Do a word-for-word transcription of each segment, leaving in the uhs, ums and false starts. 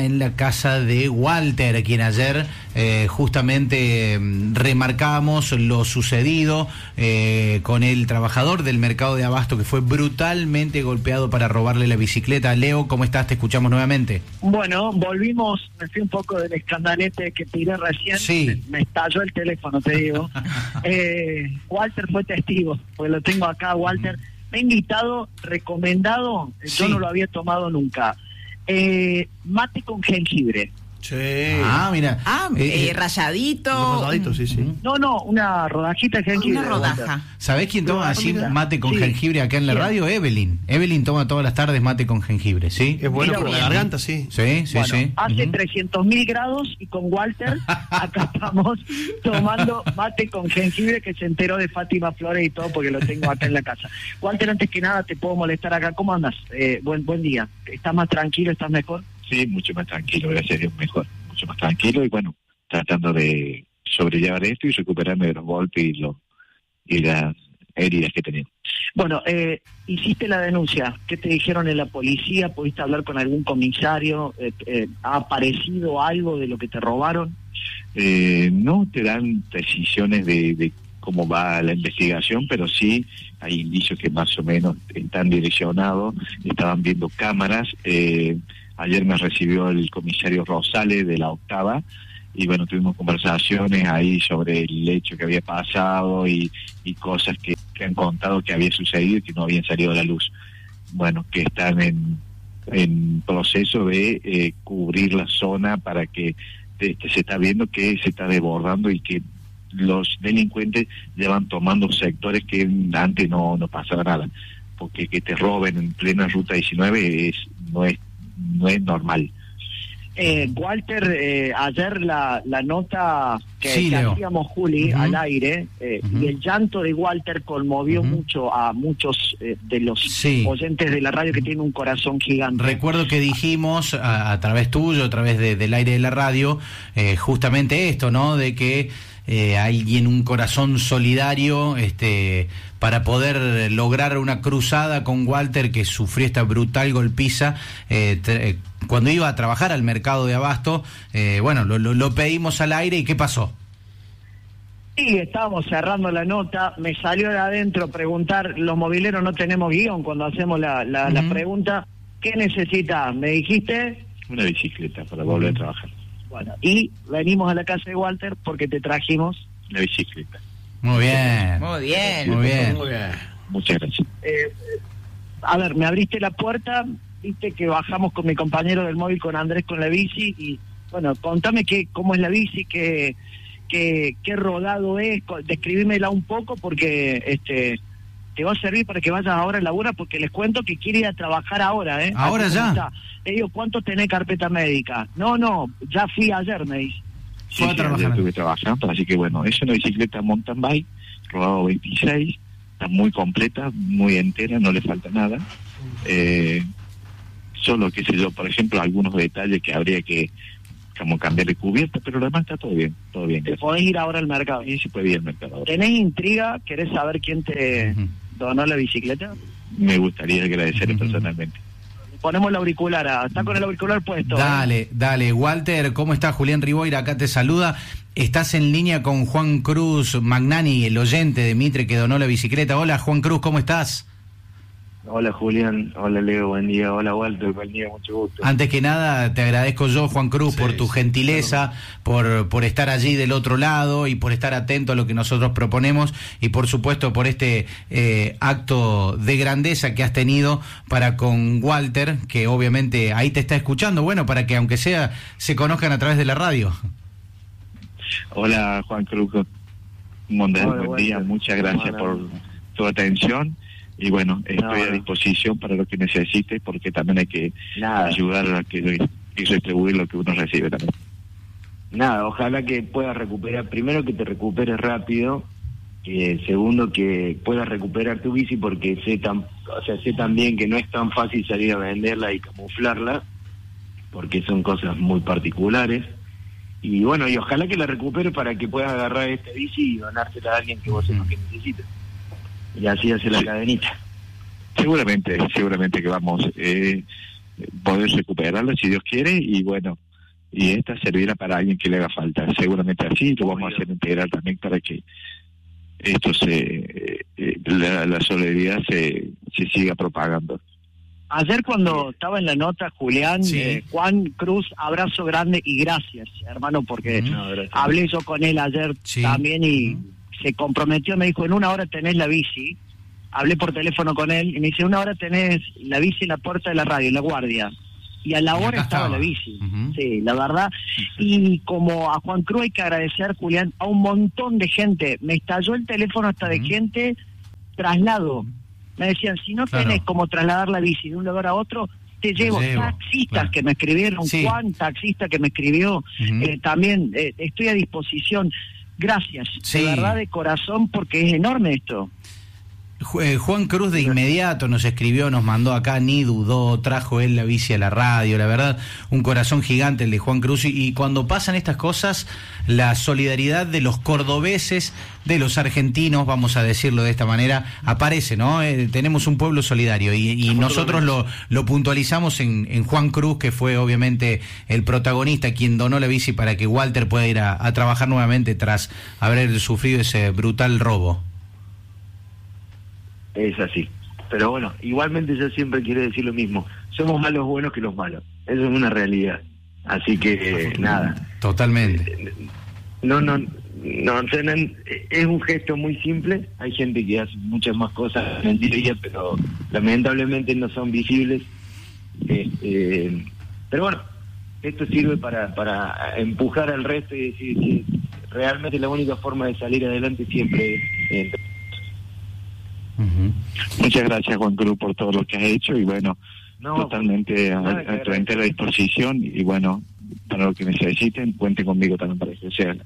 en la casa de Walter, quien ayer eh, justamente remarcamos lo sucedido eh, con el trabajador del mercado de abasto que fue brutalmente golpeado para robarle la bicicleta. Leo, ¿cómo estás? Te escuchamos nuevamente. Bueno, volvimos, me fui un poco del escandalete que tiré recién, sí. me, me estalló el teléfono, te digo. eh, Walter fue testigo, pues lo tengo acá, Walter. Uh-huh. Me ha invitado, recomendado, sí. Yo no lo había tomado nunca. Eh, mate con jengibre. Sí. Ah, mira. Ah, eh, eh, ralladito. Ralladito, sí, sí. No, no, una rodajita de jengibre. Una rodaja. ¿Sabés quién toma así mate con sí. jengibre acá en la Bien. radio? Evelyn. Evelyn toma todas las tardes mate con jengibre, ¿sí? Es bueno Mira, para la garganta, sí. Sí, sí, bueno, sí. Hace uh-huh. trescientos mil grados y con Walter acá estamos tomando mate con jengibre, que se enteró de Fátima Flores y todo porque lo tengo acá en la casa. Walter, antes que nada te puedo molestar acá. ¿Cómo andas? Eh, buen, buen día. ¿Estás más tranquilo? ¿Estás mejor? Sí, mucho más tranquilo, gracias a Dios, mejor. Mucho más tranquilo y bueno, tratando de sobrellevar esto y recuperarme de los golpes y, lo, y las heridas que tenía. Bueno, eh, hiciste la denuncia. ¿Qué te dijeron en la policía? ¿Pudiste hablar con algún comisario? Eh, eh, ¿Ha aparecido algo de lo que te robaron? Eh, no te dan decisiones de, de cómo va la investigación, pero sí hay indicios que más o menos están direccionados. Estaban viendo cámaras. Eh, ayer me recibió el comisario Rosales de la Octava y bueno, tuvimos conversaciones ahí sobre el hecho que había pasado y, y cosas que, que han contado que había sucedido y que no habían salido a la luz. Bueno, que están en, en proceso de eh, cubrir la zona para que este, se está viendo que se está desbordando y que los delincuentes ya van tomando sectores que antes no, no pasaba nada, porque que te roben en plena ruta diecinueve es no es no es normal. Eh, Walter, eh, ayer la, la nota que, sí, que Leo. hacíamos Juli uh-huh. al aire eh, uh-huh. y el llanto de Walter conmovió uh-huh. mucho a muchos eh, de los sí. oyentes de la radio que tienen un corazón gigante. Recuerdo que dijimos a, a través tuyo, a través de, del aire de la radio, eh, justamente esto, ¿no? De que eh, alguien un corazón solidario este para poder lograr una cruzada con Walter, que sufrió esta brutal golpiza eh, t- cuando iba a trabajar al mercado de abasto. Eh, bueno, lo, lo, lo pedimos al aire. ¿Y qué pasó? Sí, estábamos cerrando la nota, me salió de adentro preguntar, los mobileros no tenemos guión cuando hacemos la, la, uh-huh. la pregunta, ¿qué necesitas? ¿Me dijiste? Una bicicleta para volver uh-huh. a trabajar. Bueno, y venimos a la casa de Walter porque te trajimos la bicicleta. Muy bien. Muy bien. Muy bien. Muy bien. Muchas gracias. Eh, a ver, me abriste la puerta, viste que bajamos con mi compañero del móvil, con Andrés, con la bici, y bueno, contame qué, cómo es la bici, qué, qué, qué rodado es, describímela un poco porque este te va a servir para que vayas ahora a la labura, porque les cuento que quiere ir a trabajar ahora, ¿eh? ¿Ahora ya? Le digo, ¿cuánto tenés carpeta médica? No, no, ya fui ayer, me dice. Sí, sí, ayer estuve trabajando, así que bueno, es una bicicleta mountain bike, rodado veintiséis, está muy completa, muy entera, no le falta nada. Eh, solo, qué sé yo, por ejemplo, algunos detalles que habría que como cambiar de cubierta, pero lo demás está todo bien, todo bien. ¿Te podés ir ahora al mercado? Sí, se puede ir al mercado. ¿Tenés intriga? ¿Querés saber quién te uh-huh. donó la bicicleta? Me gustaría agradecerle uh-huh. personalmente. Ponemos el auricular, está con el auricular puesto. Dale, ¿eh? dale. Walter, ¿cómo estás? Julián Riboira acá te saluda. Estás en línea con Juan Cruz Magnani, el oyente de Mitre que donó la bicicleta. Hola, Juan Cruz, ¿cómo estás? Hola, Julián. Hola, Leo. Buen día. Hola, Walter. Buen día. Mucho gusto. Antes que nada, te agradezco yo, Juan Cruz, sí, por tu gentileza, claro. por, por estar allí del otro lado y por estar atento a lo que nosotros proponemos y, por supuesto, por este eh, acto de grandeza que has tenido para con Walter, que obviamente ahí te está escuchando. Bueno, para que, aunque sea, se conozcan a través de la radio. Hola, Juan Cruz. Buen día. Walter. Muchas gracias Hola. por tu atención. Y bueno, estoy no, a disposición para lo que necesite, porque también hay que nada. ayudar a que y distribuir lo que uno recibe también. Nada, ojalá que puedas recuperar, primero que te recuperes rápido, eh, segundo que puedas recuperar tu bici, porque sé tan, o sea, sé también que no es tan fácil salir a venderla y camuflarla, porque son cosas muy particulares. Y bueno, y ojalá que la recuperes para que puedas agarrar esta bici y donársela a alguien que vos sepas que necesites. Y así hace la cadenita. Seguramente, seguramente que vamos. Eh, poder recuperarla si Dios quiere, y bueno, y esta servirá para alguien que le haga falta, seguramente así, lo vamos a hacer integral también para que esto se, eh, la, la solidaridad se, se siga propagando. Ayer cuando estaba en la nota, Julián, Sí. eh, Juan Cruz, abrazo grande y gracias, hermano, porque Ujú. No, gracias. hablé yo con él ayer Sí. también y Ujú. se comprometió, me dijo, en una hora tenés la bici. Hablé por teléfono con él y me dice, en una hora tenés la bici en la puerta de la radio, en la guardia. Y a la Y hora acá estaba, estaba. la bici. Ujú. Sí, la verdad. Y como a Juan Cruz hay que agradecer, Julián, a un montón de gente. Me estalló el teléfono hasta de Ujú. gente traslado. Me decían, si no Claro. tenés como trasladar la bici de un lugar a otro, te llevo. llevo, Taxistas claro. que me escribieron, Sí. Juan, taxista que me escribió, Ujú. eh, también eh, estoy a disposición. Gracias, Sí. de verdad, de corazón, porque es enorme esto. Ju- eh, Juan Cruz de inmediato nos escribió, nos mandó acá, ni dudó, trajo él la bici a la radio, la verdad, un corazón gigante el de Juan Cruz, y, y cuando pasan estas cosas, la solidaridad de los cordobeses, de los argentinos, vamos a decirlo de esta manera, aparece, ¿no? Eh, tenemos un pueblo solidario, y, y nosotros lo, lo puntualizamos en, en Juan Cruz, que fue obviamente el protagonista, quien donó la bici para que Walter pueda ir a, a trabajar nuevamente tras haber sufrido ese brutal robo. Es así. Pero bueno, igualmente yo siempre quiero decir lo mismo. Somos más los buenos que los malos. Eso es una realidad. Así que, eh, nada. Totalmente. No, no, no, o sea, no, es un gesto muy simple. Hay gente que hace muchas más cosas en el día a día, pero lamentablemente no son visibles. Este, pero bueno, esto sirve para, para empujar al resto y decir que realmente la única forma de salir adelante siempre es... Eh, Ujú. Muchas gracias, Juan Cruz, por todo lo que has hecho, y bueno, no, totalmente a, nada que a tu entera disposición, y bueno, para lo que necesiten, cuenten conmigo también para que sea.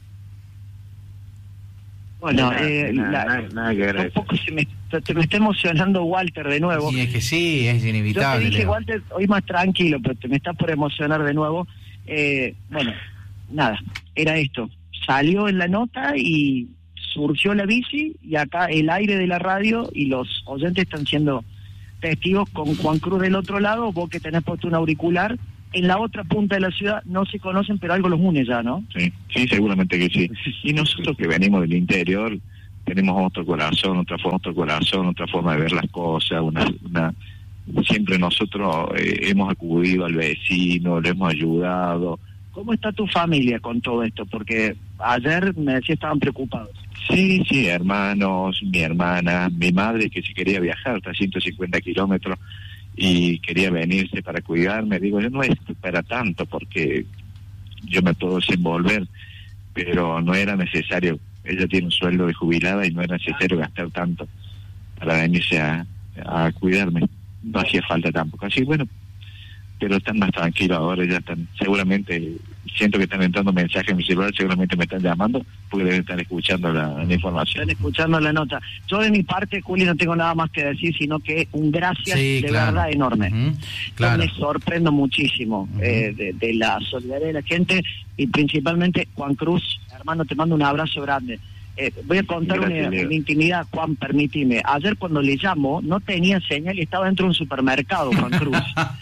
Bueno, nada, eh, nada, la- nada, nada que agradecer. un poco se me, se me está emocionando Walter de nuevo. Y es que sí, es Yo te inevitable. dije, Leo. Walter, hoy más tranquilo, pero te me estás por emocionar de nuevo. Eh, bueno, nada, era esto. Salió en la nota y surgió la bici, y acá el aire de la radio y los oyentes están siendo testigos con Juan Cruz del otro lado, vos que tenés puesto un auricular. En la otra punta de la ciudad no se conocen, pero algo los une ya, ¿no? Sí, sí, seguramente que sí. Y nosotros que venimos del interior, tenemos otro corazón, otra forma, otro corazón, otra forma de ver las cosas, una, una siempre nosotros eh, hemos acudido al vecino, le hemos ayudado. ¿Cómo está tu familia con todo esto? Porque ayer me decía estaban preocupados. Sí, sí, hermanos, mi hermana, mi madre que si quería viajar hasta ciento cincuenta kilómetros y quería venirse para cuidarme. Digo, yo no es para tanto porque yo me puedo desenvolver, pero no era necesario. Ella tiene un sueldo de jubilada y no era necesario gastar tanto para venirse a, a cuidarme. No hacía falta tampoco. Así, bueno, pero están más tranquilos ahora, ya están, seguramente, siento que están entrando mensajes en mi celular, seguramente me están llamando porque deben estar escuchando la, la información. Están escuchando la nota. Yo de mi parte, Juli, no tengo nada más que decir, sino que un gracias Sí, de claro. verdad enorme. Ujú, claro. Yo me sorprendo muchísimo Ujú. eh, de, de la solidaridad de la gente, y principalmente Juan Cruz, hermano, te mando un abrazo grande. Eh, voy a contar Gracias, una, Leo. una intimidad, Juan, permíteme. Ayer cuando le llamo, no tenía señal y estaba dentro de un supermercado, Juan Cruz.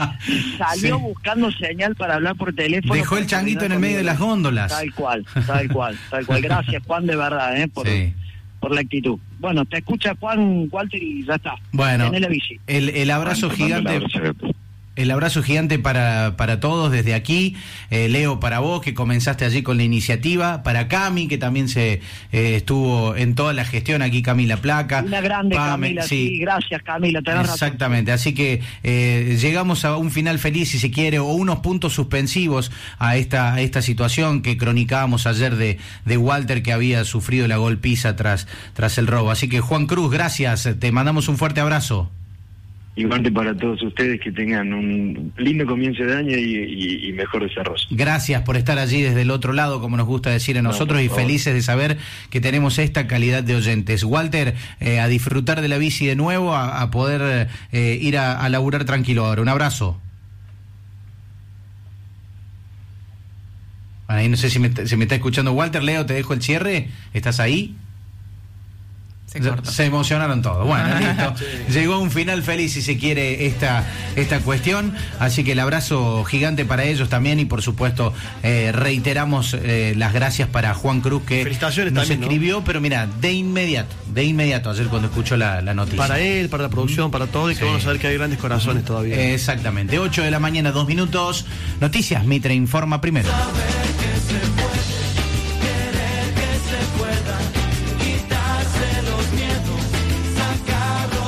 Salió Sí. buscando señal para hablar por teléfono. Dejó el para changuito en coordinar el medio de conmigo. las góndolas. Tal cual, tal cual, tal cual. Gracias, Juan, de verdad, eh, por, Sí. por la actitud. Bueno, te escucha Juan, Walter, y ya está. Bueno, Tenés la bici. el, el abrazo Te mando un gigante. abrazo. El abrazo gigante para, para todos desde aquí. Eh, Leo, para vos que comenzaste allí con la iniciativa, para Cami que también se eh, estuvo en toda la gestión aquí, Camila Placa. Una grande, Pame, Camila, sí. gracias, Camila, tenés razón. Exactamente, así que eh, llegamos a un final feliz, si se quiere, o unos puntos suspensivos a esta a esta situación que cronicábamos ayer de, de Walter, que había sufrido la golpiza tras, tras el robo. Así que, Juan Cruz, gracias, te mandamos un fuerte abrazo. Igualmente para todos ustedes, que tengan un lindo comienzo de año y, y, y mejor desarrollo. Gracias por estar allí desde el otro lado, como nos gusta decir a nosotros, No, y por favor. felices de saber que tenemos esta calidad de oyentes. Walter, eh, a disfrutar de la bici de nuevo, a, a poder eh, ir a, a laburar tranquilo ahora. Un abrazo. Ahí no sé si me, si me está escuchando Walter. Leo, te dejo el cierre. ¿Estás ahí? Se cortó. Se emocionaron todos. Bueno, listo. Sí. Llegó a un final feliz, si se quiere, esta, esta cuestión. Así que el abrazo gigante para ellos también. Y por supuesto, eh, reiteramos eh, las gracias para Juan Cruz, que Felicitaciones nos también, escribió, ¿no? pero mira, de inmediato, de inmediato, ayer cuando escuchó la, la noticia. Para él, para la producción, para todo, y que Sí. vamos a ver que hay grandes corazones todavía. Eh, exactamente. ocho de la mañana, dos minutos. Noticias, Mitre informa primero.